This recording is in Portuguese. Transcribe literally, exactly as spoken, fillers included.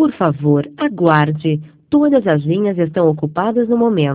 Por favor, aguarde. Todas as linhas estão ocupadas no momento.